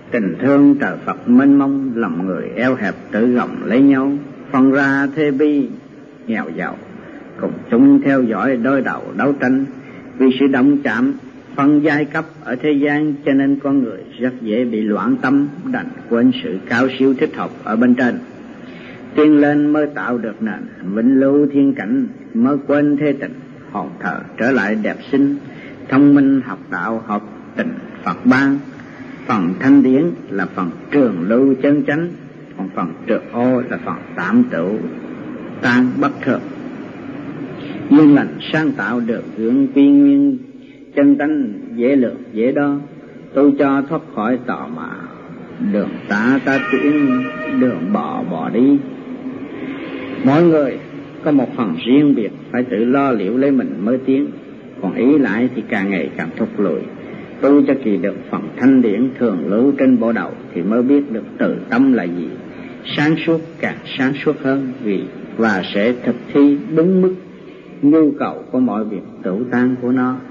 Tình thương trời Phật mênh mông, lòng người eo hẹp tự gồng lấy nhau, phân ra thê bi nghèo giàu, cùng chúng theo dõi đối đầu đấu tranh. Vì sự động chạm phân giai cấp ở thế gian, cho nên con người rất dễ bị loạn tâm, đành quên sự cao siêu thích hợp ở bên trên. Tiến lên mới tạo được nền vĩnh lưu thiên cảnh, mới quên thế tình hồn thờ trở lại đẹp xinh. Thông minh học đạo học tình Phật ban, phần thanh điển là phần trường lưu chân chánh, còn phần trượt ô là phần tạm tựu tan bất thường. Nhưng lành sáng tạo được hướng quy nguyên chân tánh, dễ lượng dễ đo, tôi cho thoát khỏi tò mò. Đường ta tiến, đường bỏ đi. Mỗi người có một phần riêng biệt, phải tự lo liệu lấy mình mới tiến, còn ý lại thì càng ngày càng thụt lùi. Tu cho kỳ được phần thanh điển thường lưu trên bộ đầu thì mới biết được từ tâm là gì, sáng suốt càng sáng suốt hơn, và sẽ thực thi đúng mức nhu cầu của mọi việc tự tan của nó.